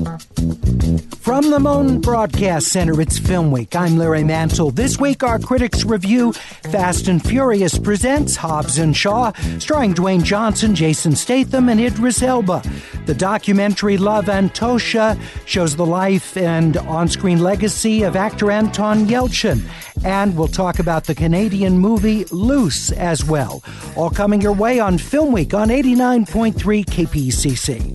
From the Moan Broadcast Center, it's Film Week. I'm Larry Mansell. This week, our critics review Fast and Furious presents Hobbs and Shaw, starring Dwayne Johnson, Jason Statham, and Idris Elba. The documentary Love, Antosha shows the life and on-screen legacy of actor Anton Yelchin. And we'll talk about the Canadian movie Loose as well. All coming your way on Film Week on 89.3 KPCC.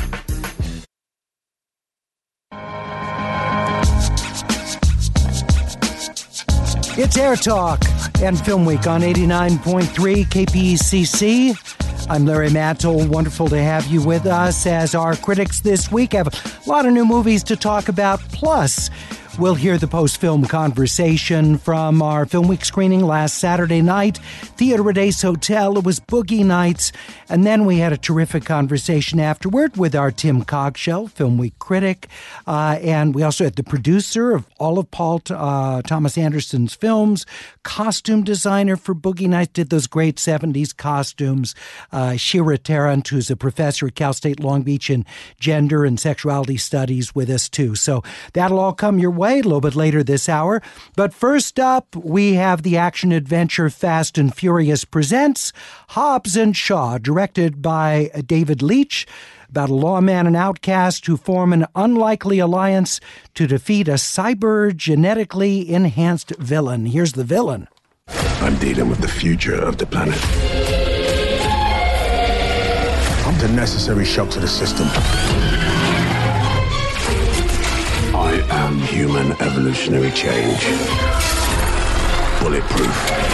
It's Air Talk and Film Week on 89.3 KPCC. I'm Larry Mantle. Wonderful to have you with us as our critics this week have a lot of new movies to talk about. Plus, we'll hear the post-film conversation from our Film Week screening last Saturday night. Theater at Ace Hotel. It was Boogie Nights. And then we had a terrific conversation afterward with our Tim Cogshell, Film Week critic. And we also had the producer of all of Paul Thomas Anderson's films, costume designer for Boogie Nights, did those great 70s costumes. Shira Tarrant, who's a professor at Cal State Long Beach in gender and sexuality studies with us too. So that'll all come your way a little bit later this hour. But first up, we have the action-adventure Fast and Furious presents Hobbs and Shaw, directed by David Leitch, about a lawman and outcast who form an unlikely alliance to defeat a cyber-genetically enhanced villain. Here's the villain. I'm dealing with the future of the planet. I'm the necessary shock to the system. I am human evolutionary change. Bulletproof.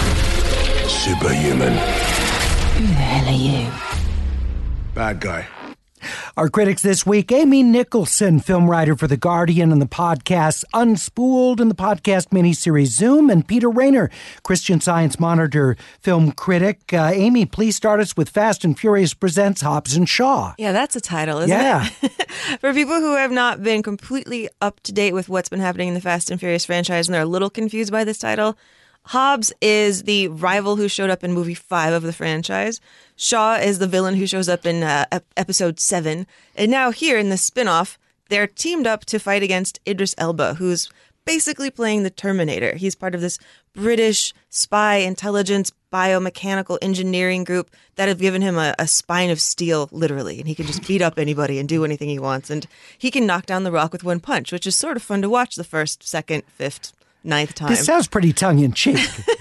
Superhuman. Who the hell are you? Bad guy. Our critics this week, Amy Nicholson, film writer for The Guardian and the podcast Unspooled and the podcast miniseries Zoom, and Peter Rayner, Christian Science Monitor film critic. Amy, please start us with Fast and Furious presents Hobbs and Shaw. Yeah, that's a title, isn't it? For people who have not been completely up to date with what's been happening in the Fast and Furious franchise and they're a little confused by this title, Hobbs is the rival who showed up in movie 5 of the franchise. Shaw is the villain who shows up in episode 7. And now here in the spin-off, they're teamed up to fight against Idris Elba, who's basically playing the Terminator. He's part of this British spy intelligence biomechanical engineering group that have given him a spine of steel, literally. And he can just beat up anybody and do anything he wants. And he can knock down the rock with one punch, which is sort of fun to watch the first, second, fifth, 9th time. This sounds pretty tongue-in-cheek.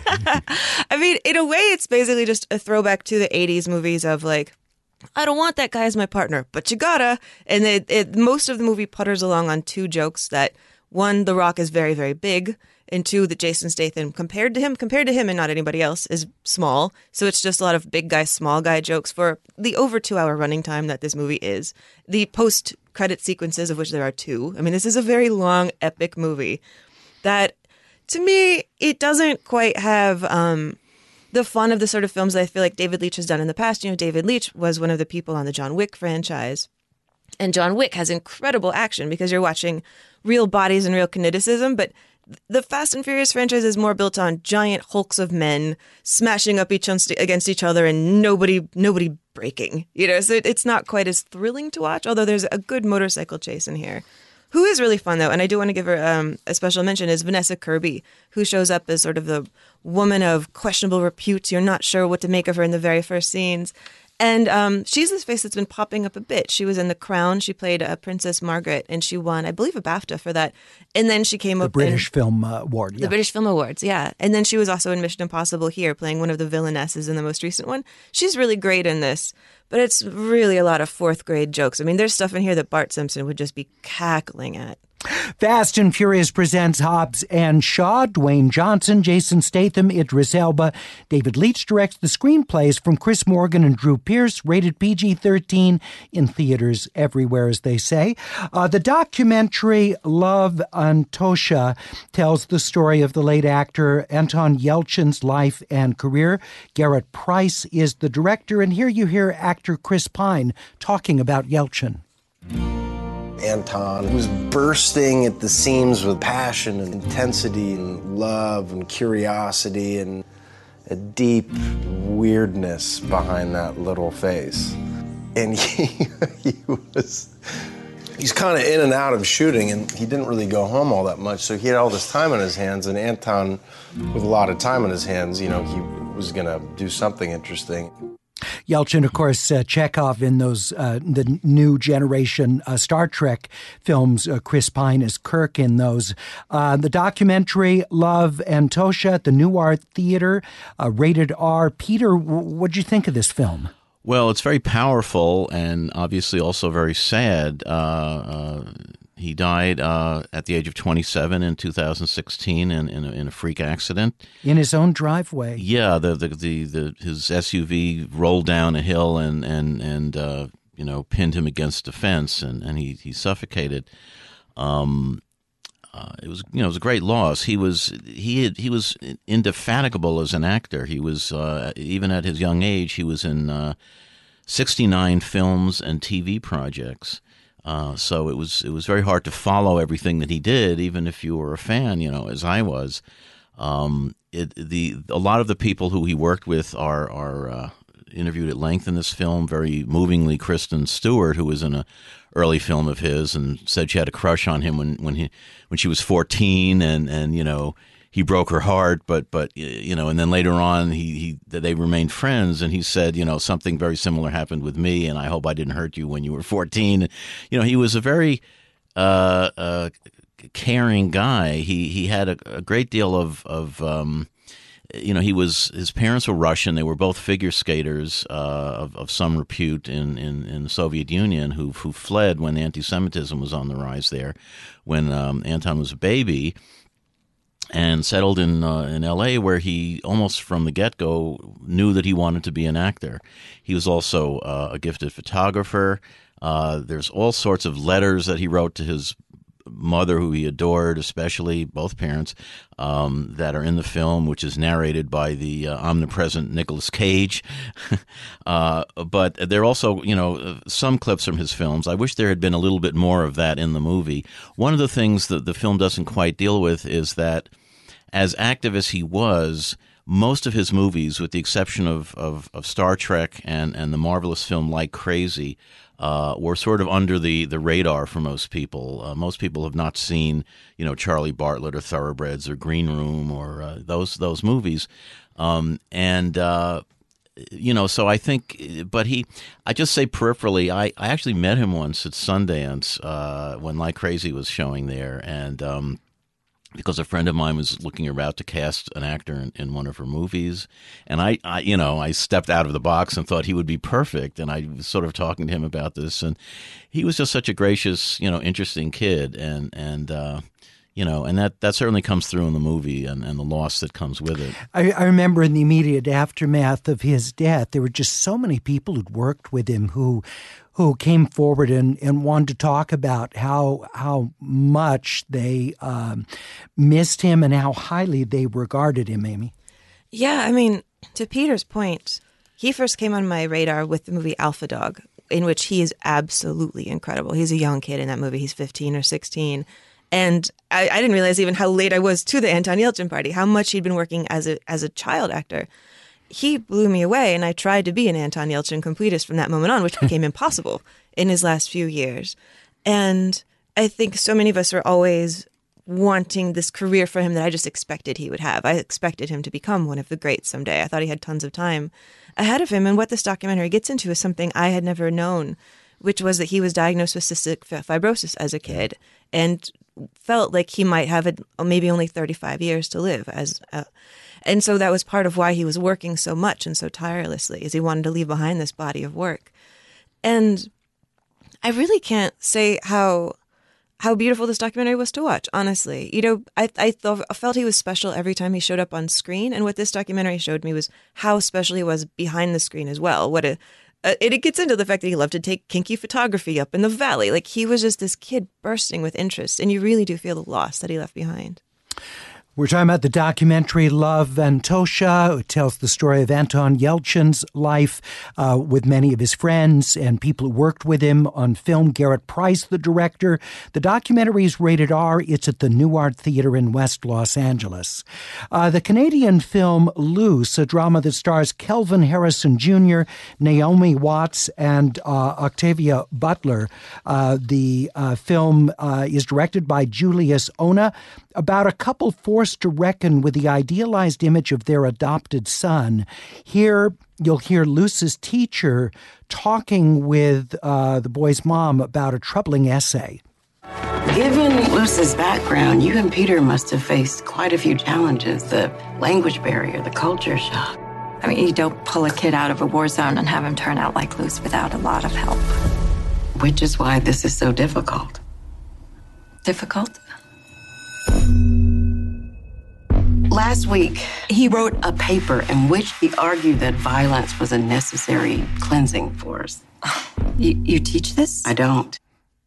I mean, in a way, it's basically just a throwback to the 80s movies of like, I don't want that guy as my partner, but you gotta. And most of the movie putters along on two jokes that, one, The Rock is very, very big, and two, that Jason Statham, compared to him and not anybody else, is small. So it's just a lot of big guy, small guy jokes for the over 2-hour running time that this movie is. The post-credit sequences, of which there are 2. I mean, this is a very long, epic movie that, to me, it doesn't quite have the fun of the sort of films that I feel like David Leitch has done in the past. You know, David Leitch was one of the people on the John Wick franchise. And John Wick has incredible action because you're watching real bodies and real kineticism. But the Fast and Furious franchise is more built on giant hulks of men smashing up against each other and nobody breaking. You know, so it's not quite as thrilling to watch, although there's a good motorcycle chase in here. Who is really fun, though, and I do want to give her a special mention, is Vanessa Kirby, who shows up as sort of the woman of questionable repute. You're not sure what to make of her in the very first scenes. And she's this face that's been popping up a bit. She was in The Crown. She played Princess Margaret, and she won, I believe, a BAFTA for that. And then she came up the British Film Award. Yeah. The British Film Awards, yeah. And then she was also in Mission Impossible here, playing one of the villainesses in the most recent one. She's really great in this, but it's really a lot of fourth-grade jokes. I mean, there's stuff in here that Bart Simpson would just be cackling at. Fast and Furious presents Hobbs and Shaw. Dwayne Johnson, Jason Statham, Idris Elba. David Leitch directs the screenplays from Chris Morgan and Drew Pearce, rated PG-13, in theaters everywhere, as they say. The documentary Love, Antosha tells the story of the late actor Anton Yelchin's life and career. Garrett Price is the director, and here you hear actor Chris Pine talking about Yelchin. Anton was bursting at the seams with passion and intensity and love and curiosity and a deep weirdness behind that little face. And he was he's kind of in and out of shooting, and he didn't really go home all that much, so he had all this time on his hands, and Anton, with a lot of time on his hands, he was going to do something interesting. Yelchin, of course, Chekhov in those the new generation Star Trek films. Chris Pine is Kirk in those. The documentary Love and Tosha at the New Art Theater, rated R. Peter, what'd you think of this film? Well, it's very powerful and obviously also very sad. He died at the age of 27 in 2016 in a freak accident in his own driveway. Yeah, his SUV rolled down a hill and pinned him against a fence and he suffocated. It was a great loss. He was indefatigable as an actor. He was even at his young age. He was in 69 films and TV projects. So it was very hard to follow everything that he did, even if you were a fan, as I was. A lot of the people who he worked with are interviewed at length in this film. Very movingly, Kristen Stewart, who was in an early film of his, and said she had a crush on him when she was 14, and he broke her heart, but and then later on they remained friends, and he said, something very similar happened with me, and I hope I didn't hurt you when you were 14. He was a very caring guy. He had a great deal of his parents were Russian. They were both figure skaters of some repute in the Soviet Union who fled when anti-Semitism was on the rise there, when Anton was a baby, and settled in L.A., where he almost from the get-go knew that he wanted to be an actor. He was also a gifted photographer. There's all sorts of letters that he wrote to his mother, who he adored, especially both parents, that are in the film, which is narrated by the omnipresent Nicolas Cage. But there are also, some clips from his films. I wish there had been a little bit more of that in the movie. One of the things that the film doesn't quite deal with is that, as active as he was, most of his movies, with the exception of Star Trek and the marvelous film Like Crazy, were sort of under the radar for most people. Most people have not seen, Charlie Bartlett or Thoroughbreds or Green Room or those movies. So I think, I just say peripherally, I actually met him once at Sundance when Like Crazy was showing there, and because a friend of mine was looking about to cast an actor in one of her movies, and I stepped out of the box and thought he would be perfect, and I was sort of talking to him about this, and he was just such a gracious, interesting kid, and that certainly comes through in the movie and the loss that comes with it. I remember in the immediate aftermath of his death, there were just so many people who'd worked with him who came forward and wanted to talk about how much they missed him and how highly they regarded him, Amy. Yeah, I mean, to Peter's point, he first came on my radar with the movie Alpha Dog, in which he is absolutely incredible. He's a young kid in that movie. He's 15 or 16. And I didn't realize even how late I was to the Anton Yelchin party, how much he'd been working as a child actor. He blew me away, and I tried to be an Anton Yelchin completist from that moment on, which became impossible in his last few years. And I think so many of us are always wanting this career for him that I just expected he would have. I expected him to become one of the greats someday. I thought he had tons of time ahead of him. And what this documentary gets into is something I had never known, which was that he was diagnosed with cystic fibrosis as a kid and felt like he might have maybe only 35 years to live and so that was part of why he was working so much and so tirelessly, is he wanted to leave behind this body of work. And I really can't say how beautiful this documentary was to watch, honestly. I felt he was special every time he showed up on screen, and what this documentary showed me was how special he was behind the screen as well. It gets into the fact that he loved to take kinky photography up in the valley. Like, he was just this kid bursting with interest, and you really do feel the loss that he left behind. We're talking about the documentary Love Antosha. It tells the story of Anton Yelchin's life with many of his friends and people who worked with him on film. Garrett Price, the director. The documentary is rated R. It's at the New Art Theater in West Los Angeles. The Canadian film Loose, a drama that stars Kelvin Harrison Jr., Naomi Watts, and Octavia Butler. The film is directed by Julius Ona, about a couple forced to reckon with the idealized image of their adopted son. Here, you'll hear Luce's teacher talking with the boy's mom about a troubling essay. Given Luce's background, you and Peter must have faced quite a few challenges. The language barrier, the culture shock. I mean, you don't pull a kid out of a war zone and have him turn out like Luce without a lot of help. Which is why this is so difficult. Difficult? Last week, he wrote a paper in which he argued that violence was a necessary cleansing force. You teach this? I don't.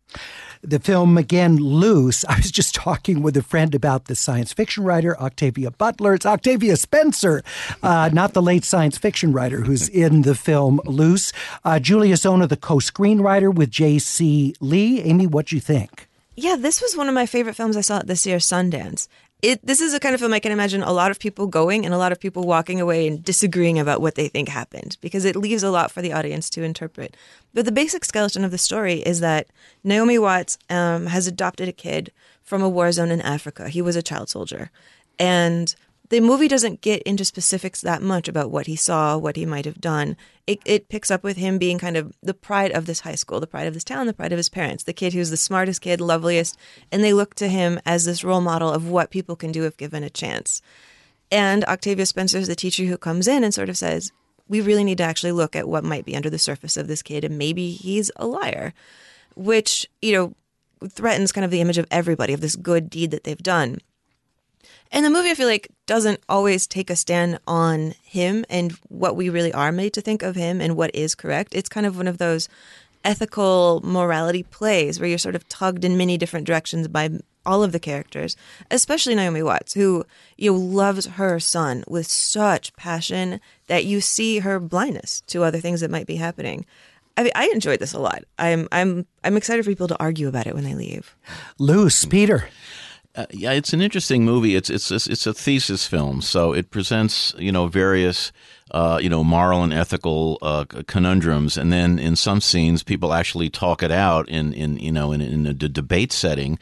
The film, again, Loose. I was just talking with a friend about the science fiction writer, Octavia Butler. It's Octavia Spencer, not the late science fiction writer who's in the film Loose. Julius Ona, the co-screenwriter with J.C. Lee. Amy, what'd you think? Yeah, this was one of my favorite films I saw at this year's Sundance. This is a kind of film I can imagine a lot of people going and a lot of people walking away and disagreeing about what they think happened, because it leaves a lot for the audience to interpret. But the basic skeleton of the story is that Naomi Watts has adopted a kid from a war zone in Africa. He was a child soldier. And the movie doesn't get into specifics that much about what he saw, what he might have done. It picks up with him being kind of the pride of this high school, the pride of this town, the pride of his parents, the kid who's the smartest kid, loveliest, and they look to him as this role model of what people can do if given a chance. And Octavia Spencer is the teacher who comes in and sort of says, we really need to actually look at what might be under the surface of this kid, and maybe he's a liar, which, threatens kind of the image of everybody, of this good deed that they've done. And the movie, I feel like, doesn't always take a stand on him and what we really are made to think of him and what is correct. It's kind of one of those ethical morality plays where you're sort of tugged in many different directions by all of the characters, especially Naomi Watts, who loves her son with such passion that you see her blindness to other things that might be happening. I mean, I enjoyed this a lot. I'm excited for people to argue about it when they leave. Loose, Peter. Yeah, it's an interesting movie. It's a thesis film, so it presents various moral and ethical conundrums, and then in some scenes people actually talk it out in a debate setting.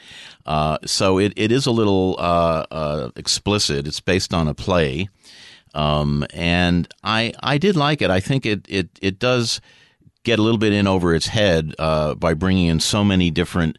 So it is a little explicit. It's based on a play, and I did like it. I think it does get a little bit in over its head by bringing in so many different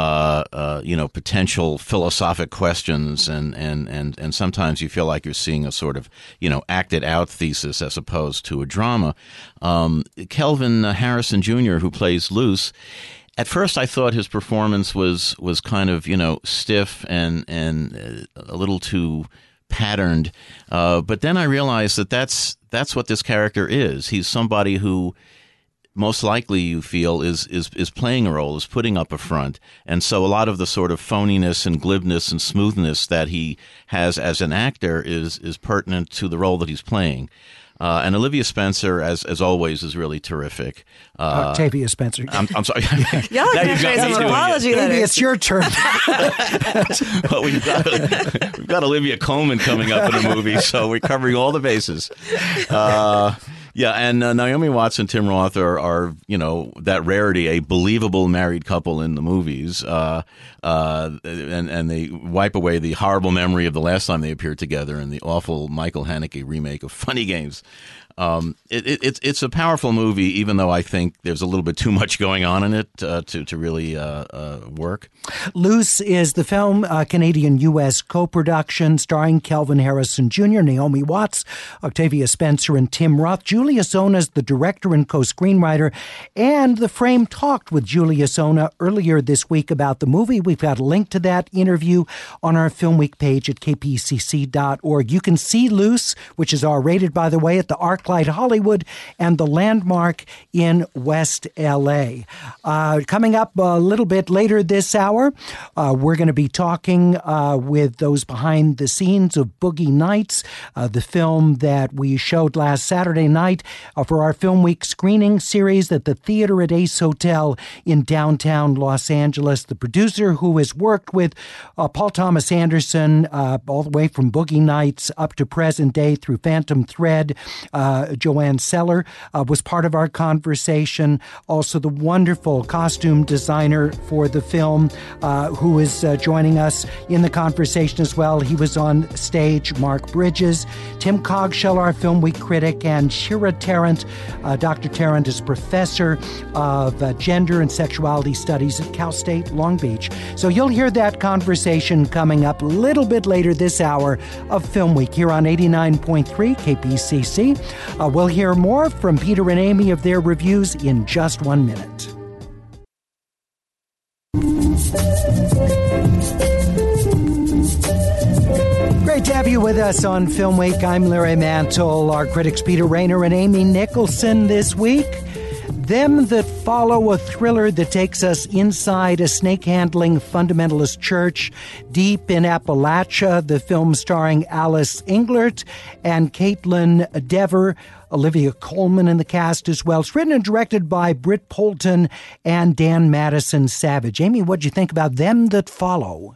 potential philosophic questions, and sometimes you feel like you're seeing a sort of, acted out thesis as opposed to a drama. Kelvin Harrison Jr., who plays Luce, at first I thought his performance was kind of, stiff and a little too patterned. But then I realized that that's what this character is. He's somebody who most likely you feel is playing a role, is putting up a front. And so a lot of the sort of phoniness and glibness and smoothness that he has as an actor is pertinent to the role that he's playing. And Olivia Spencer, as always, is really terrific. Octavia Spencer. I'm sorry. Y'all can say some apology letters. Maybe it's your turn. Well, we've got Olivia Colman coming up in a movie, so we're covering all the bases. Yeah, and Naomi Watts and Tim Roth are that rarity, a believable married couple in the movies, and they wipe away the horrible memory of the last time they appeared together in the awful Michael Haneke remake of Funny Games. It's a powerful movie, even though I think there's a little bit too much going on in it to really work. Loose is the film, Canadian-U.S. co-production, starring Kelvin Harrison Jr., Naomi Watts, Octavia Spencer, and Tim Roth. Julius Ona is the director and co-screenwriter, and The Frame talked with Julius Ona earlier this week about the movie. We've got a link to that interview on our Film Week page at kpcc.org. You can see Loose, which is R-rated, by the way, at the ArcLight Clyde, Hollywood, and The Landmark in West L.A. Coming up a little bit later this hour, we're going to be talking with those behind the scenes of Boogie Nights, the film that we showed last Saturday night for our Film Week screening series at the Theater at Ace Hotel in downtown Los Angeles. The producer who has worked with Paul Thomas Anderson all the way from Boogie Nights up to present day through Phantom Thread, Joanne Seller, was part of our conversation. Also the wonderful costume designer for the film who is joining us in the conversation as well. He was on stage, Mark Bridges, Tim Cogshell, our Film Week critic, and Shira Tarrant. Dr. Tarrant is professor of gender and sexuality studies at Cal State Long Beach. So you'll hear that conversation coming up a little bit later this hour of Film Week here on 89.3 KPCC. We'll hear more from Peter and Amy of their reviews in just 1 minute. Great to have you with us on Film Week. I'm Larry Mantle. Our critics Peter Rayner and Amy Nicholson this week. Them That Follow, a thriller that takes us inside a snake-handling fundamentalist church deep in Appalachia. The film starring Alice Englert and Caitlin Dever, Olivia Colman in the cast as well. It's written and directed by Britt Poulton and Dan Madison Savage. Amy, what'd you think about Them That Follow?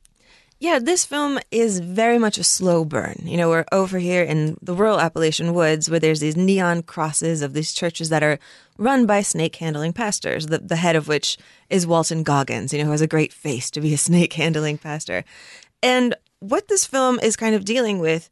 Yeah, this film is very much a slow burn. You know, we're over here in the rural Appalachian woods where there's these neon crosses of these churches that are run by snake-handling pastors, the head of which is Walton Goggins, you know, who has a great face to be a snake-handling pastor. And what this film is kind of dealing with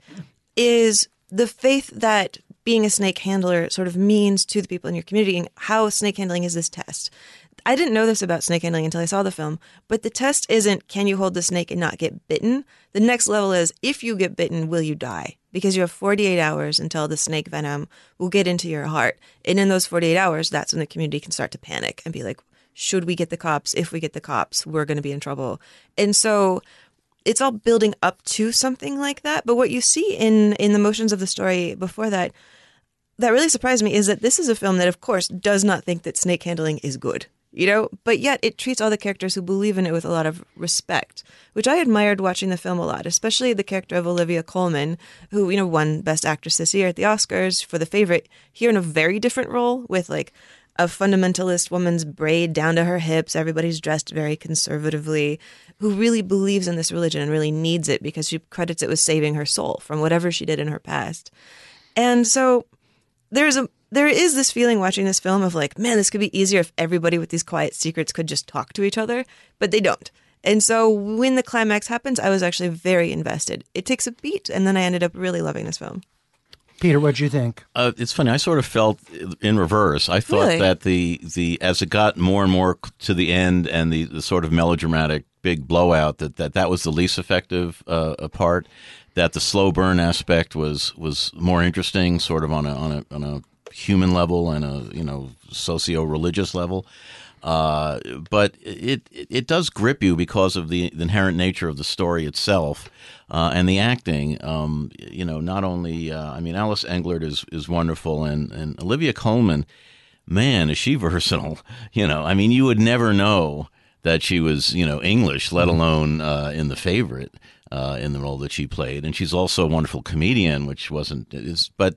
is the faith that being a snake handler sort of means to the people in your community, and how snake handling is this test. I didn't know this about snake handling until I saw the film, but the test isn't, can you hold the snake and not get bitten? The next level is, if you get bitten, will you die? Because you have 48 hours until the snake venom will get into your heart. And in those 48 hours, that's when the community can start to panic and be like, should we get the cops? If we get the cops, we're going to be in trouble. And so it's all building up to something like that. But what you see in the motions of the story before that really surprised me is that this is a film that, of course, does not think that snake handling is good. You know, but yet it treats all the characters who believe in it with a lot of respect, which I admired watching the film a lot, especially the character of Olivia Colman, who, you know, won Best Actress this year at the Oscars for The Favorite, here in a very different role with like a fundamentalist woman's braid down to her hips. Everybody's dressed very conservatively, who really believes in this religion and really needs it because she credits it with saving her soul from whatever she did in her past. And so there is this feeling watching this film of like, man, this could be easier if everybody with these quiet secrets could just talk to each other, but they don't. And so when the climax happens, I was actually very invested. It takes a beat, and then I ended up really loving this film. Peter, what'd you think? It's funny. I sort of felt in reverse. I thought Really? that the as it got more and more to the end and the sort of melodramatic big blowout, that was the least effective part. That the slow burn aspect was more interesting, sort of on a human level and a socio-religious level. But it does grip you because of the inherent nature of the story itself and the acting. Not only Alice Englert is wonderful, and Olivia Colman, man, is she versatile. You would never know that she was English, let alone in The Favorite. In the role that she played, and she's also a wonderful comedian, which but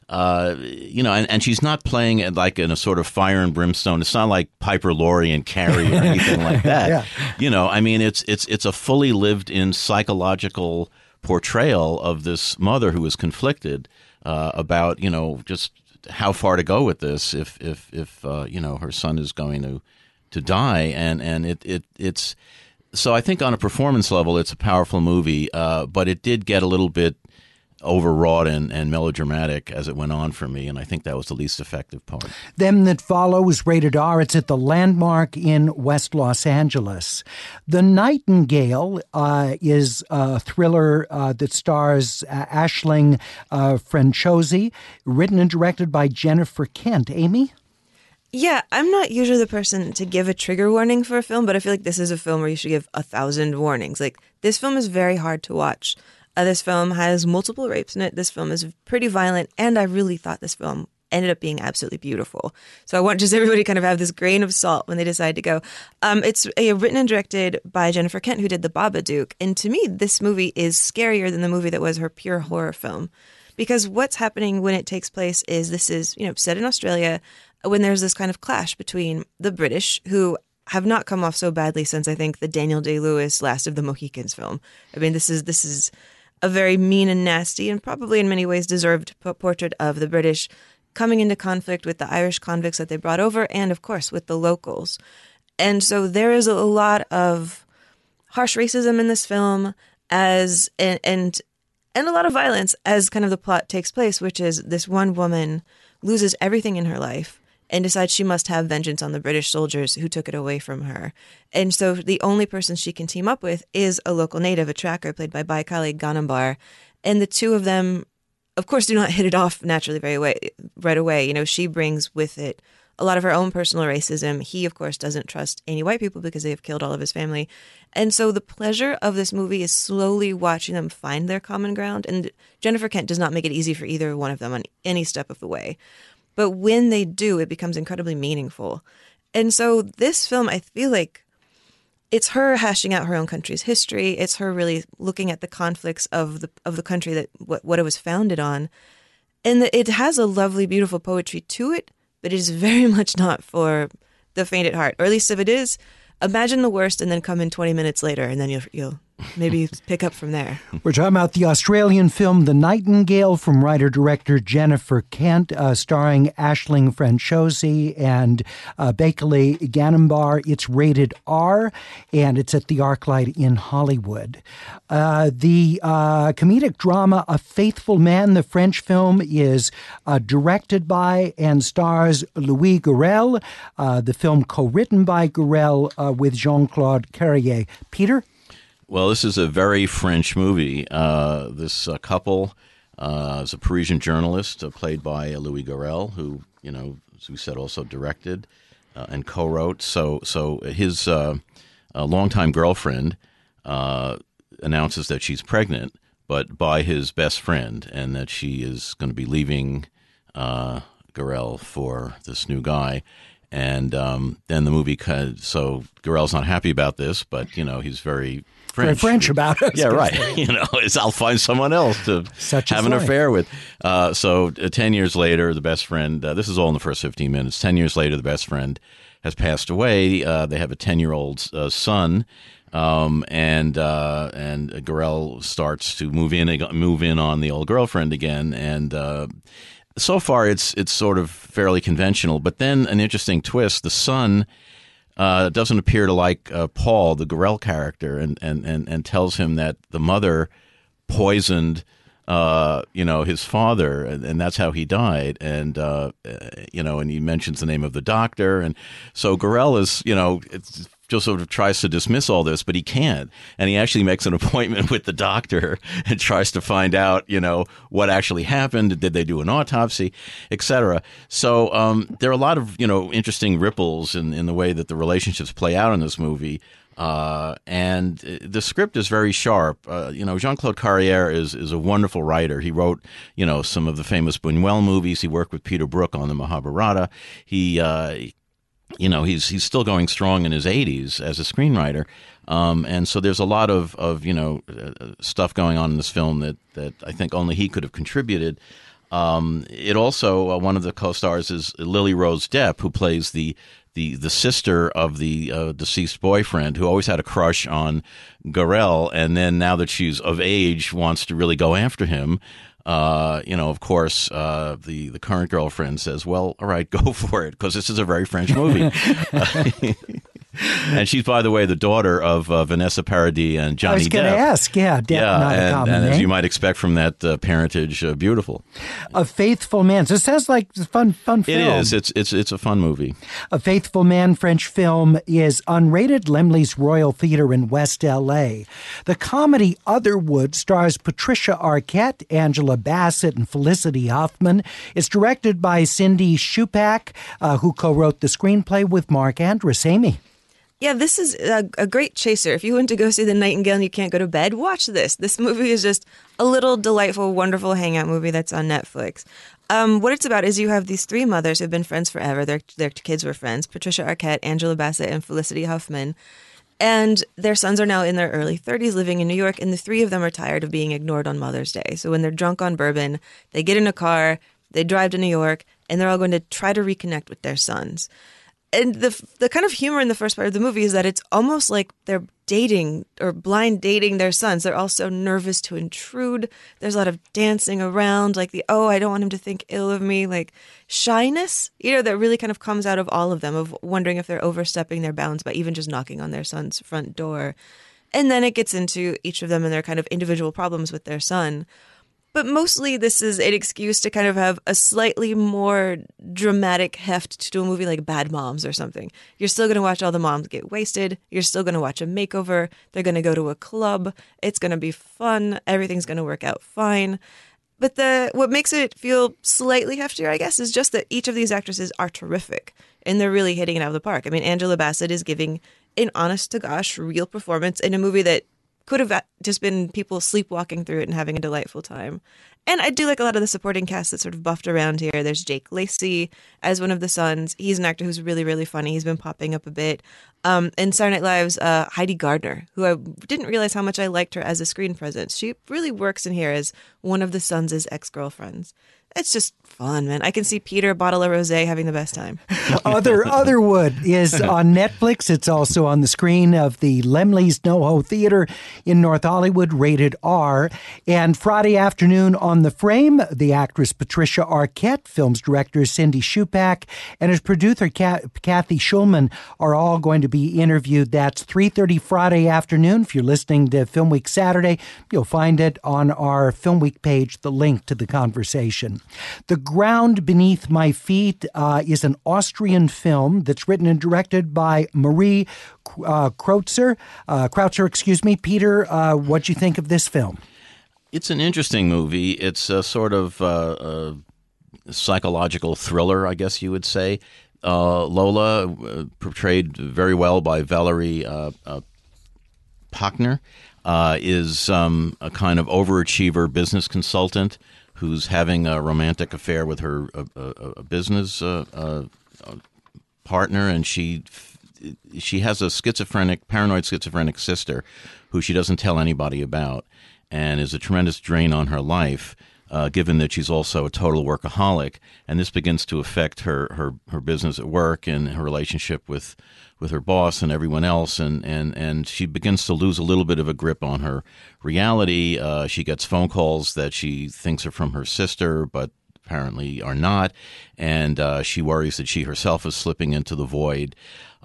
she's not playing it like in a sort of fire and brimstone. It's not like Piper Laurie and Carrie or anything like that. Yeah. It's a fully lived in psychological portrayal of this mother who is conflicted about just how far to go with this if her son is going to die, and it's. So I think on a performance level, it's a powerful movie, but it did get a little bit overwrought and melodramatic as it went on for me, and I think that was the least effective part. Them That Follow is rated R. It's at the Landmark in West Los Angeles. The Nightingale is a thriller that stars Aisling Franciosi, written and directed by Jennifer Kent. Amy? Yeah, I'm not usually the person to give a trigger warning for a film, but I feel like this is a film where you should give 1,000 warnings. Like, this film is very hard to watch. This film has multiple rapes in it. This film is pretty violent, and I really thought this film ended up being absolutely beautiful. So I want just everybody to kind of have this grain of salt when they decide to go. It's written and directed by Jennifer Kent, who did The Babadook. And to me, this movie is scarier than the movie that was her pure horror film. Because what's happening when it takes place is this is, set in Australia when there's this kind of clash between the British, who have not come off so badly since, I think, the Daniel Day-Lewis Last of the Mohicans film. I mean, this is a very mean and nasty and probably in many ways deserved portrait of the British coming into conflict with the Irish convicts that they brought over and, of course, with the locals. And so there is a lot of harsh racism in this film and a lot of violence as kind of the plot takes place, which is this one woman loses everything in her life and decides she must have vengeance on the British soldiers who took it away from her. And so the only person she can team up with is a local native, a tracker played by Baikali Ganambar. And the two of them, of course, do not hit it off naturally right away. She brings with it a lot of her own personal racism. He, of course, doesn't trust any white people because they have killed all of his family. And so the pleasure of this movie is slowly watching them find their common ground. And Jennifer Kent does not make it easy for either one of them on any step of the way. But when they do, it becomes incredibly meaningful. And so this film, I feel like it's her hashing out her own country's history. It's her really looking at the conflicts of the country that what it was founded on. And it has a lovely, beautiful poetry to it, but it is very much not for the faint at heart. Or at least if it is, imagine the worst and then come in 20 minutes later and then you'll maybe pick up from there. We're talking about the Australian film The Nightingale from writer-director Jennifer Kent, starring Aisling Franciosi and Baikali Ganambar. It's rated R, and it's at the ArcLight in Hollywood. The comedic drama A Faithful Man, the French film, is directed by and stars Louis Garrel. The film co-written by Garrel with Jean-Claude Carrier. Peter? Well, this is a very French movie. This couple is a Parisian journalist played by Louis Garrel, who, as we said, also directed and co-wrote. So his longtime girlfriend announces that she's pregnant, but by his best friend, and that she is going to be leaving Garrel for this new guy. And then the movie, so Garrel's not happy about this, but, he's very French. Very French about it. Yeah, right. I'll find someone else to have an affair with. So 10 years later, the best friend, this is all in the first 15 minutes, 10 years later, the best friend has passed away. They have a 10-year-old son, and Garrel starts to move in on the old girlfriend again, and so far it's sort of fairly conventional. But then an interesting twist: the son doesn't appear to like Paul, the Garrel character, and tells him that the mother poisoned his father, and that's how he died. And and he mentions the name of the doctor, and so Garrel is it's just sort of tries to dismiss all this, but he can't. And he actually makes an appointment with the doctor and tries to find out, what actually happened. Did they do an autopsy, etc.? So there are a lot of, interesting ripples in the way that the relationships play out in this movie. And the script is very sharp. Jean-Claude Carrier is a wonderful writer. He wrote, some of the famous Buñuel movies. He worked with Peter Brook on the Mahabharata. He's still going strong in his 80s as a screenwriter. And so there's a lot of stuff going on in this film that I think only he could have contributed. It also, one of the co-stars is Lily Rose Depp, who plays the sister of the deceased boyfriend, who always had a crush on Garrel, and then now that she's of age, wants to really go after him. Of course, the current girlfriend says, well, all right, go for it, because this is a very French movie. And she's, by the way, the daughter of Vanessa Paradis and Johnny Depp. I was going to ask, not a common name. And as you might expect from that parentage, beautiful. A Faithful Man. So it sounds like a fun film. It is. It's a fun movie. A Faithful Man French film is unrated, Laemmle's Royal Theatre in West L.A. The comedy Otherwood stars Patricia Arquette, Angela Bassett, and Felicity Huffman. It's directed by Cindy Shupak, who co-wrote the screenplay with Mark Andrus. Amy. Yeah, this is a great chaser. If you went to go see The Nightingale and you can't go to bed, watch this. This movie is just a little delightful, wonderful hangout movie that's on Netflix. What it's about is you have these three mothers who've been friends forever. Their kids were friends, Patricia Arquette, Angela Bassett, and Felicity Huffman. And their sons are now in their early 30s living in New York, and the three of them are tired of being ignored on Mother's Day. So when they're drunk on bourbon, they get in a car, they drive to New York, and they're all going to try to reconnect with their sons. And the kind of humor in the first part of the movie is that it's almost like they're dating or blind dating their sons. They're all so nervous to intrude. There's a lot of dancing around, like I don't want him to think ill of me, like shyness, that really kind of comes out of all of them, of wondering if they're overstepping their bounds by even just knocking on their son's front door. And then it gets into each of them and their kind of individual problems with their son. But mostly this is an excuse to kind of have a slightly more dramatic heft to a movie like Bad Moms or something. You're still going to watch all the moms get wasted. You're still going to watch a makeover. They're going to go to a club. It's going to be fun. Everything's going to work out fine. But what makes it feel slightly heftier, I guess, is just that each of these actresses are terrific. And they're really hitting it out of the park. I mean, Angela Bassett is giving an honest-to-gosh real performance in a movie that could have just been people sleepwalking through it and having a delightful time. And I do like a lot of the supporting cast that's sort of buffed around here. There's Jake Lacey as one of the sons. He's an actor who's really, really funny. He's been popping up a bit. And Saturday Night Live's Heidi Gardner, who I didn't realize how much I liked her as a screen presence. She really works in here as one of the sons' ex-girlfriends. It's just fun, man. I can see Peter, a bottle of rosé, having the best time. Otherwood is on Netflix. It's also on the screen of the Laemmle's NoHo Theater in North Hollywood, rated R. And Friday afternoon on The Frame, the actress Patricia Arquette, film's director Cindy Shupak, and his producer Kathy Schulman are all going to be interviewed. That's 3:30 Friday afternoon. If you're listening to Film Week Saturday, you'll find it on our Film Week page, the link to the conversation. The Ground Beneath My Feet is an Austrian film that's written and directed by Marie Kreutzer. Peter, what'd you think of this film? It's an interesting movie. It's a sort of a psychological thriller, I guess you would say. Lola, portrayed very well by Valerie Pachner, is a kind of overachiever business consultant who's having a romantic affair with her business partner, and she has a paranoid schizophrenic sister who she doesn't tell anybody about, and is a tremendous drain on her life, given that she's also a total workaholic, and this begins to affect her business at work and her relationship with her boss and everyone else, and she begins to lose a little bit of a grip on her reality. She gets phone calls that she thinks are from her sister, but apparently are not, and she worries that she herself is slipping into the void.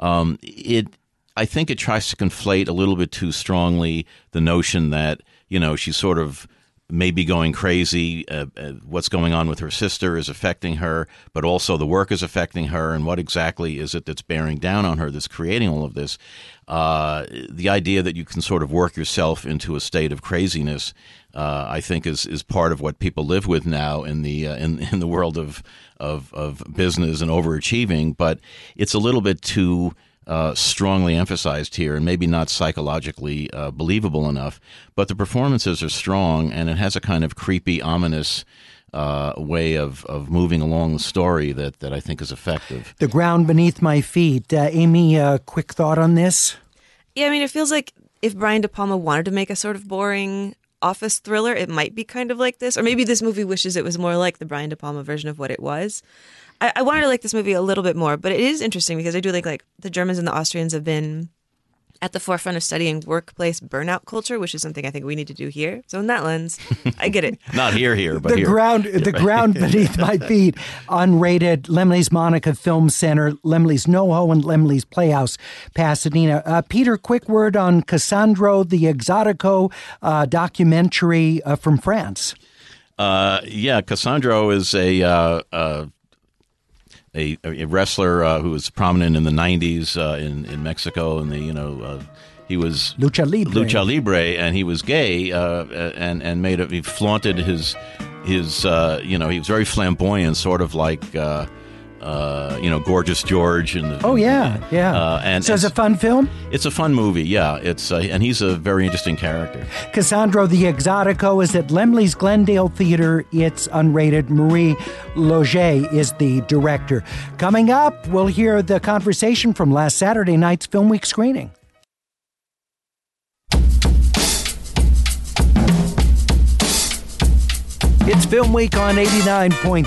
I think it tries to conflate a little bit too strongly the notion that, she's sort of maybe going crazy, what's going on with her sister is affecting her, but also the work is affecting her, and what exactly is it that's bearing down on her that's creating all of this? The idea that you can sort of work yourself into a state of craziness, I think is part of what people live with now in the world of business and overachieving, but it's a little bit too strongly emphasized here, and maybe not psychologically believable enough. But the performances are strong, and it has a kind of creepy, ominous way of moving along the story that I think is effective. The Ground Beneath My Feet. Amy, a quick thought on this? Yeah, I mean, it feels like if Brian De Palma wanted to make a sort of boring office thriller, it might be kind of like this. Or maybe this movie wishes it was more like the Brian De Palma version of what it was. I wanted to like this movie a little bit more, but it is interesting because I do like the Germans and the Austrians have been at the forefront of studying workplace burnout culture, which is something I think we need to do here. So in that lens, I get it. Not here, but the here. The Ground Beneath My Feet, unrated, Laemmle's Monica Film Center, Laemmle's NoHo, and Laemmle's Playhouse, Pasadena. Peter, quick word on Cassandro, the Exotico documentary from France. Cassandro is a wrestler who was prominent in the 90s in Mexico, and he was lucha libre, and he was gay, and he flaunted his he was very flamboyant, sort of like Gorgeous George. And So it's a fun film? It's a fun movie, yeah. It's and he's a very interesting character. Cassandro the Exotico is at Lemley's Glendale Theater. It's unrated. Marie Loger is the director. Coming up, we'll hear the conversation from last Saturday night's Film Week screening. It's Film Week on 89.3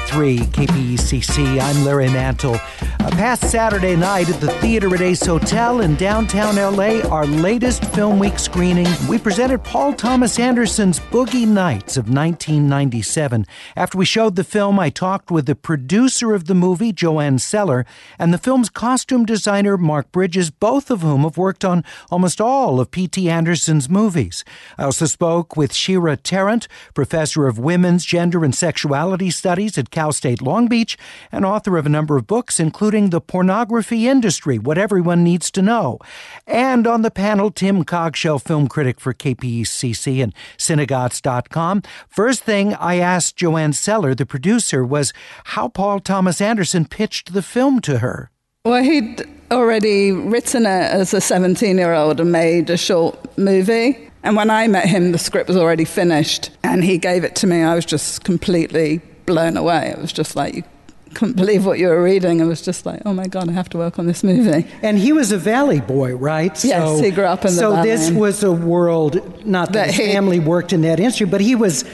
KPECC. I'm Larry Mantle. Past Saturday night at the Theater at Ace Hotel in downtown LA, our latest Film Week screening, we presented Paul Thomas Anderson's Boogie Nights of 1997. After we showed the film, I talked with the producer of the movie, Joanne Seller, and the film's costume designer, Mark Bridges, both of whom have worked on almost all of P.T. Anderson's movies. I also spoke with Shira Tarrant, professor of women's, gender, and sexuality studies at Cal State Long Beach, and author of a number of books, including The Pornography Industry, What Everyone Needs to Know. And on the panel, Tim Cogshell, film critic for KPECC and Cinegots.com. First thing I asked Joanne Seller, the producer, was how Paul Thomas Anderson pitched the film to her. Well, he'd already written it as a 17-year-old and made a short movie. And when I met him, the script was already finished, and he gave it to me. I was just completely blown away. It was just like, you couldn't believe what you were reading. It was just like, oh my God, I have to work on this movie. And he was a Valley boy, right? Yes, he grew up in the Valley. So this was a world, not that his family worked in that industry, but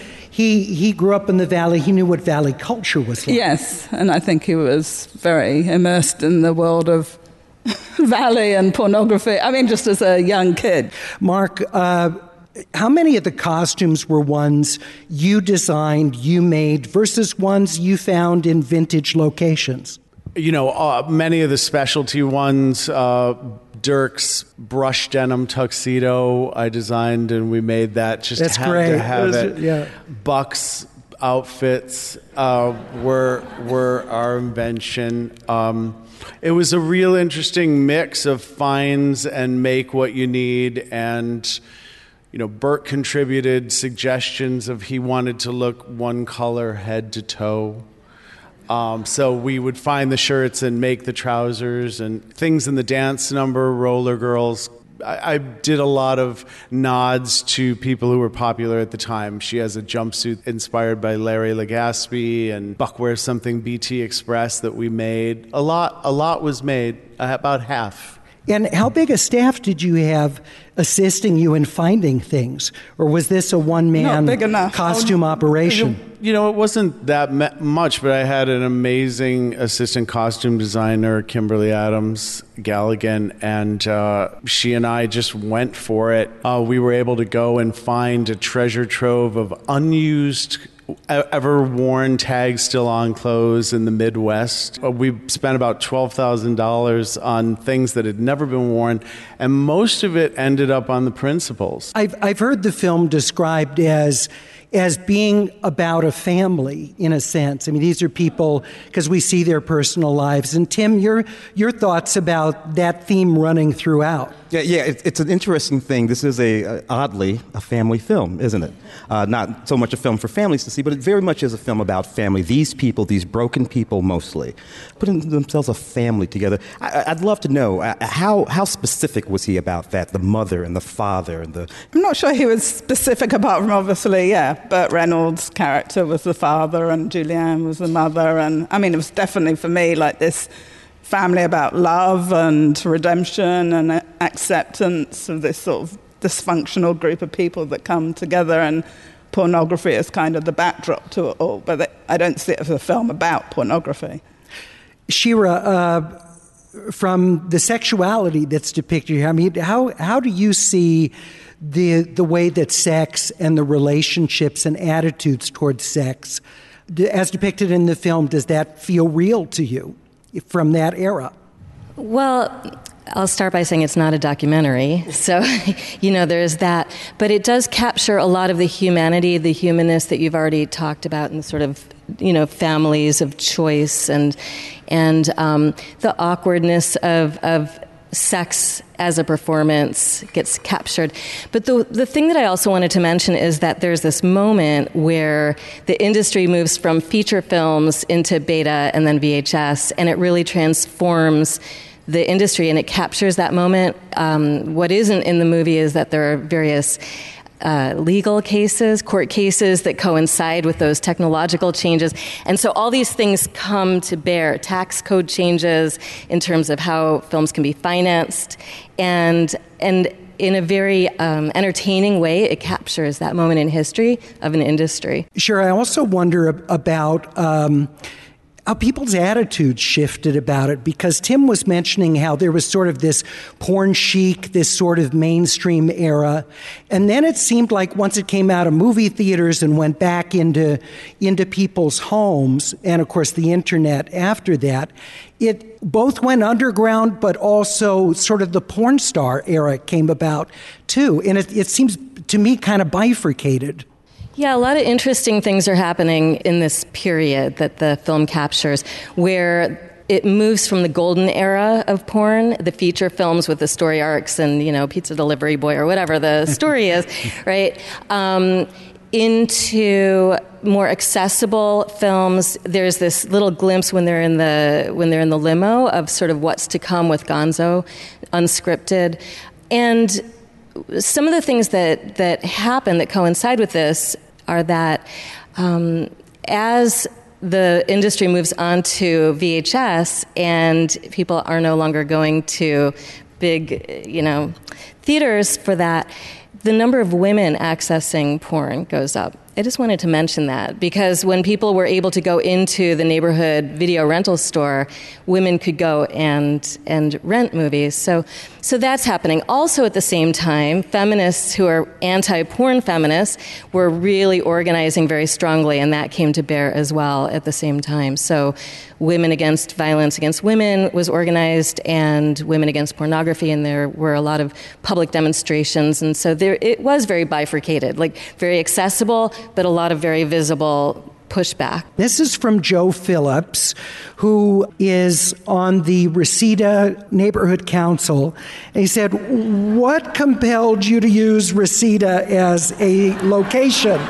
he grew up in the Valley. He knew what Valley culture was like. Yes, and I think he was very immersed in the world of Valley and pornography. I mean, just as a young kid. Mark, how many of the costumes were ones you designed, you made, versus ones you found in vintage locations? Many of the specialty ones, Dirk's brush denim tuxedo, I designed, and we made that. That's had great. To have it. Yeah. Buck's outfits were our invention. It was a real interesting mix of finds and make what you need, and Burt contributed suggestions of he wanted to look one color head to toe. So we would find the shirts and make the trousers and things in the dance number, Roller Girls. I did a lot of nods to people who were popular at the time. She has a jumpsuit inspired by Larry Legaspi, and Buck wears something BT Express that we made. A lot was made, about half. And how big a staff did you have assisting you in finding things? Or was this a one-man costume operation? It wasn't that much, but I had an amazing assistant costume designer, Kimberly Adams Galligan, and she and I just went for it. We were able to go and find a treasure trove of unused, ever-worn, tags still on clothes in the Midwest. We spent about $12,000 on things that had never been worn, and most of it ended up on the principals. I've heard the film described as being about a family, in a sense. I mean, these are people, because we see their personal lives. And Tim, your thoughts about that theme running throughout? Yeah, it's an interesting thing. This is oddly a family film, isn't it? Not so much a film for families to see, but it very much is a film about family. These people, these broken people mostly, putting themselves a family together. I'd love to know, how specific was he about that, the mother and the father? I'm not sure he was specific, apart from, obviously, Burt Reynolds' character was the father and Julianne was the mother. And I mean, it was definitely for me like this family about love and redemption and acceptance of this sort of dysfunctional group of people that come together, and pornography is kind of the backdrop to it all. But I don't see it as a film about pornography. Shira, from the sexuality that's depicted here, I mean, how do you see the way that sex and the relationships and attitudes towards sex, as depicted in the film, does that feel real to you from that era? Well, I'll start by saying it's not a documentary, so, there's that. But it does capture a lot of the humanity, the humanness that you've already talked about, and the sort of, families of choice and the awkwardness of sex as a performance gets captured. But the thing that I also wanted to mention is that there's this moment where the industry moves from feature films into beta and then VHS, and it really transforms the industry, and it captures that moment. What isn't in the movie is that there are various legal cases, court cases that coincide with those technological changes. And so all these things come to bear. Tax code changes in terms of how films can be financed. And in a very entertaining way, it captures that moment in history of an industry. Sure. I also wonder about how people's attitudes shifted about it, because Tim was mentioning how there was sort of this porn chic, this sort of mainstream era, and then it seemed like once it came out of movie theaters and went back into people's homes, and of course the internet after that, it both went underground, but also sort of the porn star era came about too, and it seems to me kind of bifurcated. Yeah, a lot of interesting things are happening in this period that the film captures, where it moves from the golden era of porn, the feature films with the story arcs and, Pizza Delivery Boy or whatever the story is, right? Into more accessible films. There's this little glimpse when they're in the limo of sort of what's to come with Gonzo, unscripted. And some of the things that happen that coincide with this are that as the industry moves on to VHS and people are no longer going to big, theaters for that, the number of women accessing porn goes up. I just wanted to mention that because when people were able to go into the neighborhood video rental store, women could go and rent movies. So that's happening. Also at the same time, feminists who are anti-porn feminists were really organizing very strongly, and that came to bear as well at the same time. So Women Against Violence Against Women was organized, and Women Against Pornography, and there were a lot of public demonstrations. And so it was very bifurcated, like very accessible, but a lot of very visible pushback. This is from Joe Phillips, who is on the Reseda Neighborhood Council. And he said, what compelled you to use Reseda as a location?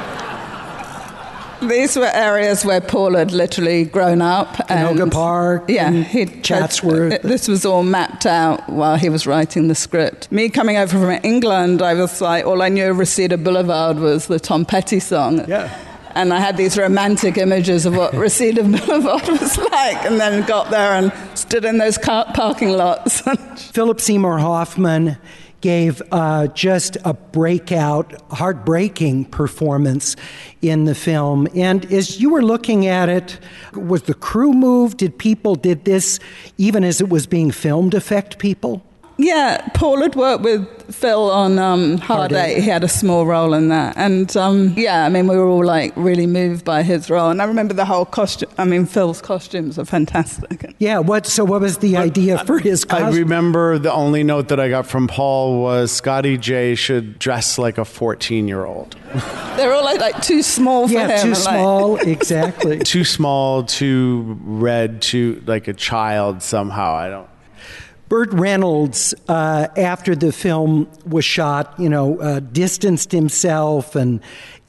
These were areas where Paul had literally grown up. Canoga Park, Chatsworth. This was all mapped out while he was writing the script. Me coming over from England, I was like, all I knew of Reseda Boulevard was the Tom Petty song. Yeah. And I had these romantic images of what Reseda Boulevard was like, and then got there and stood in those parking lots. Philip Seymour Hoffman gave just a breakout, heartbreaking performance in the film. And as you were looking at it, was the crew moved? Did this, even as it was being filmed, affect people? Yeah, Paul had worked with Phil on Hard Eight. He had a small role in that. And we were all like really moved by his role. And I remember the whole costume. Phil's costumes are fantastic. Yeah, what was the idea for his costume? I remember the only note that I got from Paul was Scotty J should dress like a 14-year-old. They're all like too small for him. Yeah, too small, exactly. Too small, too red, too like a child somehow. Burt Reynolds, after the film was shot, distanced himself and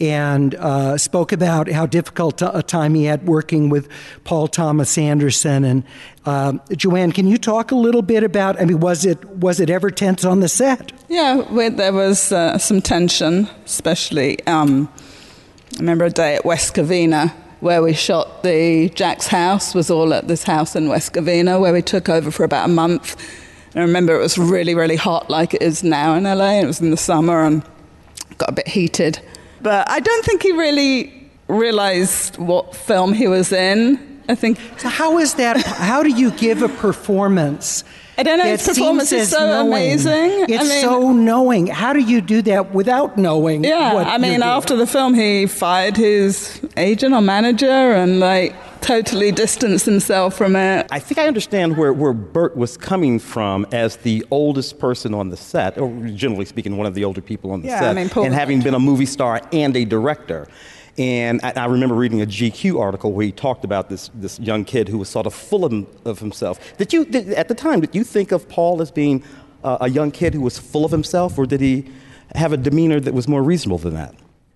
spoke about how difficult a time he had working with Paul Thomas Anderson. And Joanne, can you talk a little bit about? Was it ever tense on the set? Yeah, there was some tension, especially. I remember a day at West Covina, where we shot Jack's house, was all at this house in West Covina, where we took over for about a month. And I remember it was really, really hot like it is now in LA. It was in the summer and got a bit heated. But I don't think he really realized what film he was in. I think. So how is that? How do you give a performance? I don't know. His performance is so amazing. It's so knowing. How do you do that without knowing? Yeah, after the film, he fired his agent or manager and totally distanced himself from it. I think I understand where Burt was coming from as the oldest person on the set, or generally speaking, one of the older people on the set, and having been a movie star and a director. And I remember reading a GQ article where he talked about this young kid who was sort of full of himself. At the time, did you think of Paul as being a young kid who was full of himself, or did he have a demeanor that was more reasonable than that?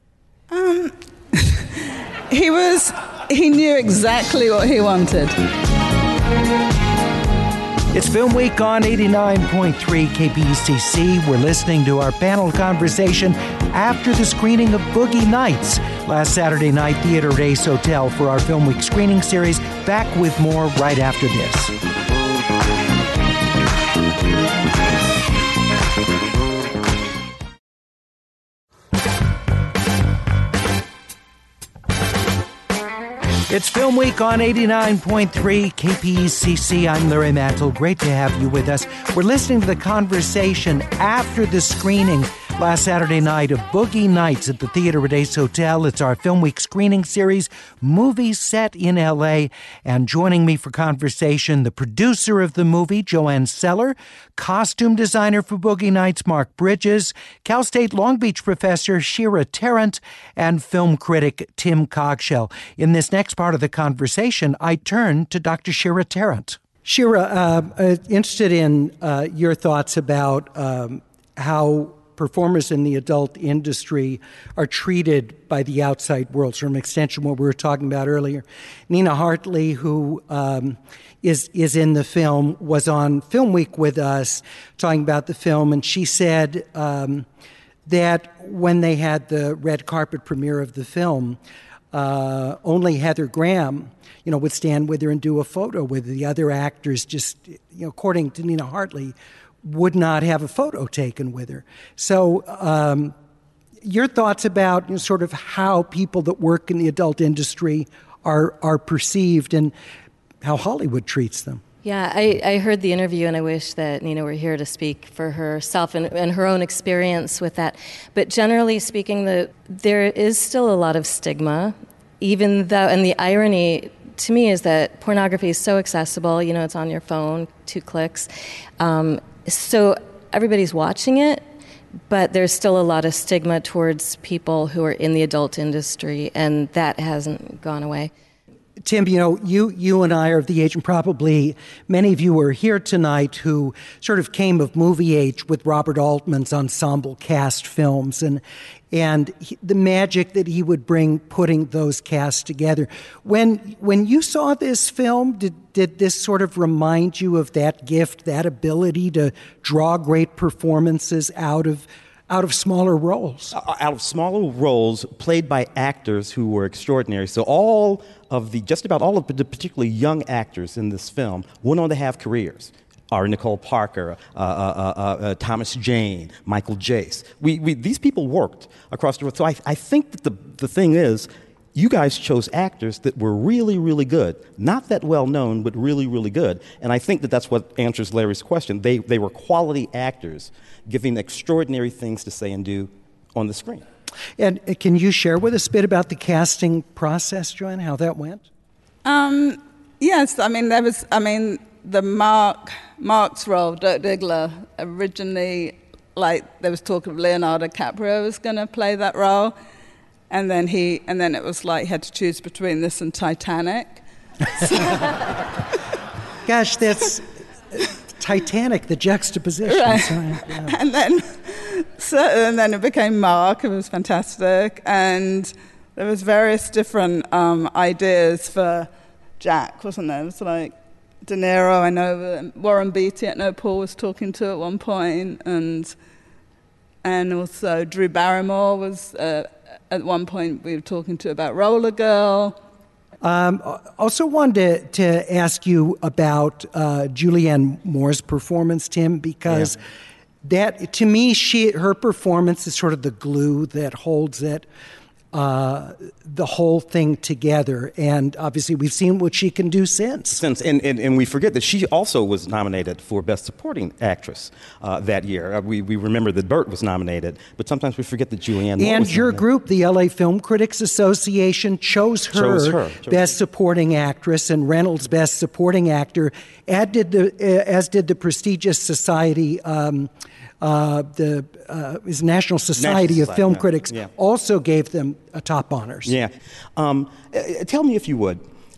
He knew exactly what he wanted. It's Film Week on 89.3 KPCC. We're listening to our panel conversation after the screening of Boogie Nights last Saturday night, Theater at Ace Hotel, for our Film Week screening series. Back with more right after this. It's Film Week on 89.3 KPCC. I'm Larry Mantle. Great to have you with us. We're listening to the conversation after the screening last Saturday night of Boogie Nights at the Theater at Ace Hotel. It's our Film Week screening series, movies set in L.A. And joining me for conversation, the producer of the movie, Joanne Seller, costume designer for Boogie Nights, Mark Bridges, Cal State Long Beach professor, Shira Tarrant, and film critic, Tim Cogshell. In this next part of the conversation, I turn to Dr. Shira Tarrant. Shira, interested in your thoughts about how performers in the adult industry are treated by the outside world, sort of an extension of what we were talking about earlier. Nina Hartley, who is in the film, was on Film Week with us talking about the film, and she said that when they had the red carpet premiere of the film, only Heather Graham, would stand with her and do a photo with her. The other actors just, according to Nina Hartley, would not have a photo taken with her. So your thoughts about sort of how people that work in the adult industry are perceived and how Hollywood treats them. Yeah, I heard the interview, and I wish that Nina were here to speak for herself and her own experience with that. But generally speaking, there is still a lot of stigma, even though, and the irony to me is that pornography is so accessible. It's on your phone, 2 clicks. So everybody's watching it, but there's still a lot of stigma towards people who are in the adult industry, and that hasn't gone away. Tim, you and I are of the age, and probably many of you are here tonight who sort of came of movie age with Robert Altman's ensemble cast films and the magic that he would bring putting those casts together. When you saw this film, did this sort of remind you of that gift, that ability to draw great performances out of smaller roles? Out of smaller roles played by actors who were extraordinary. So just about all of the particularly young actors in this film went on to have careers. Ari Nicole Parker, Thomas Jane, Michael Jace. These people worked across the road. So I think that the thing is, you guys chose actors that were really, really good. Not that well known, but really, really good. And I think that that's what answers Larry's question. They were quality actors giving extraordinary things to say and do on the screen. And can you share with us a bit about the casting process, Joanne, how that went? Yes, the Mark's role, Dirk Diggler, originally, there was talk of Leonardo DiCaprio was going to play that role. And then it was he had to choose between this and Titanic. Gosh, that's Titanic, the juxtaposition. Right. Sorry, yeah. And then it became Mark. It was fantastic. And there was various different ideas for Jack, wasn't there? It was De Niro, I know, Warren Beatty, I know Paul was talking to at one point, and also Drew Barrymore was... at one point, we were talking to about Roller Girl. Also wanted to ask you about Julianne Moore's performance, Tim, because that, to me, her performance is sort of the glue that holds it, the whole thing together. And obviously, we've seen what she can do since. And we forget that she also was nominated for Best Supporting Actress that year. We remember that Burt was nominated, but sometimes we forget that Julianne Moore was your group, the LA Film Critics Association, chose her Best Supporting Actress and Reynolds Best Supporting Actor, as did the prestigious society the National Society of Film Critics also gave them top honors. Yeah. Tell me, if you would,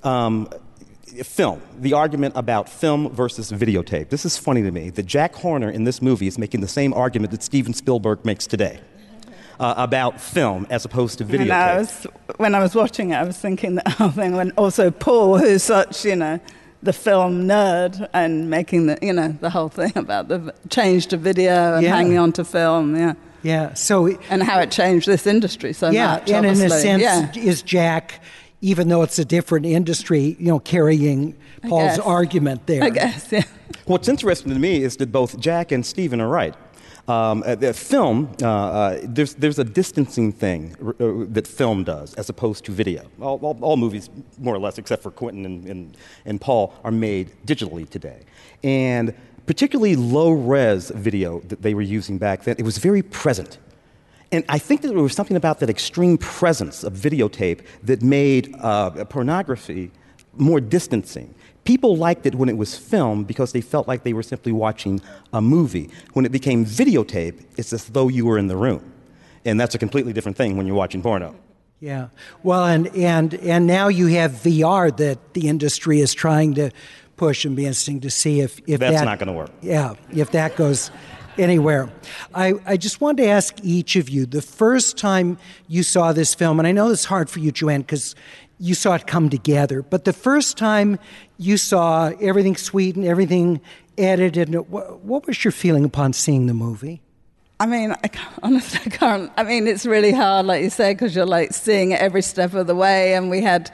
film, the argument about film versus videotape. This is funny to me, that Jack Horner in this movie is making the same argument that Steven Spielberg makes today about film as opposed to videotape. When I was watching it, I was thinking the whole thing, when also Paul, who's such, the film nerd, and making the whole thing about the change to video and hanging on to film, Yeah, so... and how it changed this industry so much, and obviously. in a sense, is Jack, even though it's a different industry, carrying Paul's argument there. I guess, yeah. What's interesting to me is that both Jack and Steven are right. The film, there's a distancing thing that film does as opposed to video. All movies, more or less, except for Quentin and Paul, are made digitally today. And particularly low-res video that they were using back then, it was very present. And I think that there was something about that extreme presence of videotape that made pornography more distancing. People liked it when it was filmed because they felt like they were simply watching a movie. When it became videotape, it's as though you were in the room. And that's a completely different thing when you're watching porno. Yeah. Well, and now you have VR that the industry is trying to push, and be interesting to see if that's not going to work. Yeah, if that goes anywhere. I just wanted to ask each of you, the first time you saw this film, and I know it's hard for you, Joanne, because you saw it come together, but the first time you saw everything sweet and everything edited, what was your feeling upon seeing the movie? I mean, honestly, I can't. I mean, it's really hard, like you said, because you're like seeing it every step of the way, and we had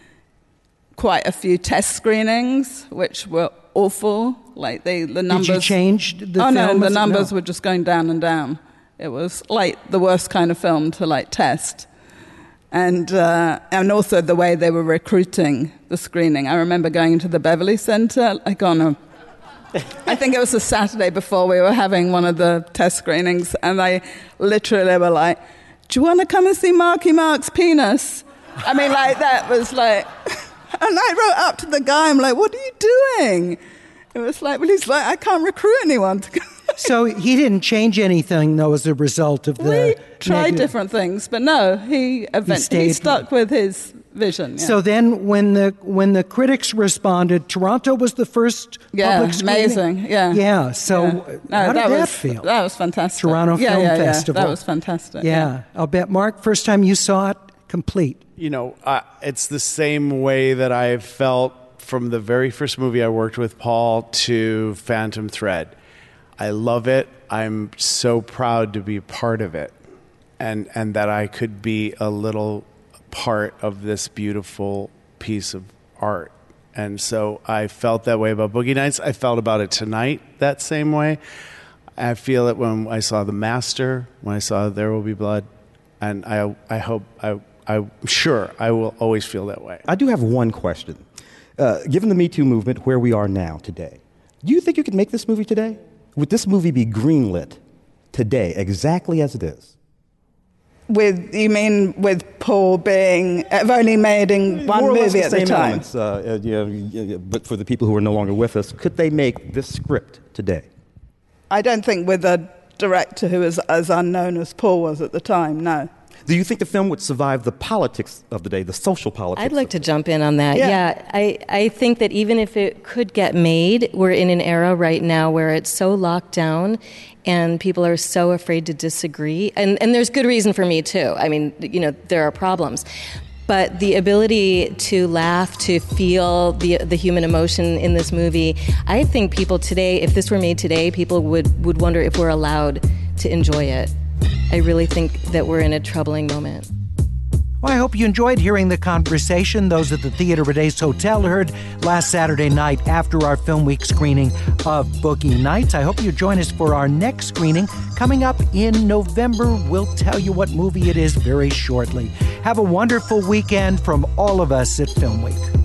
quite a few test screenings, which were awful. Like the numbers. Did you change the film? Oh no, the numbers were just going down and down. It was like the worst kind of film to test. And also the way they were recruiting the screening. I remember going into the Beverly Center, I think it was the Saturday before we were having one of the test screenings, and they literally were like, "Do you want to come and see Marky Mark's penis?" I mean, that was like... And I wrote up to the guy, I'm like, "What are you doing?" It was like, well, he's like, "I can't recruit anyone to go." So he didn't change anything, though, as a result of the... We tried different things, but no, he stuck with his vision. Yeah. So then when the critics responded, Toronto was the first public screening? Amazing, yeah. Yeah, so how did that feel? That was fantastic. Toronto Film Festival. That was fantastic. Yeah, I'll bet. Mark, first time you saw it, complete. It's the same way that I felt from the very first movie I worked with Paul to Phantom Thread. I love it. I'm so proud to be a part of it, and that I could be a little part of this beautiful piece of art. And so I felt that way about Boogie Nights. I felt about it tonight that same way. I feel it when I saw The Master, when I saw There Will Be Blood, and I'm sure I will always feel that way. I do have one question. Given the Me Too movement, where we are now today, do you think you could make this movie today? Would this movie be greenlit today, exactly as it is? You mean with Paul being only made in one movie at the time? But for the people who are no longer with us, could they make this script today? I don't think with a director who is as unknown as Paul was at the time, no. Do you think the film would survive the politics of the day, the social politics? I'd like to jump in on that. Yeah, I think that even if it could get made, we're in an era right now where it's so locked down and people are so afraid to disagree. And there's good reason for me, too. I mean, there are problems. But the ability to laugh, to feel the human emotion in this movie, I think people today, if this were made today, people would wonder if we're allowed to enjoy it. I really think that we're in a troubling moment. Well, I hope you enjoyed hearing the conversation those at the Theatre at Ace Hotel heard last Saturday night after our Film Week screening of Boogie Nights. I hope you join us for our next screening coming up in November. We'll tell you what movie it is very shortly. Have a wonderful weekend from all of us at Film Week.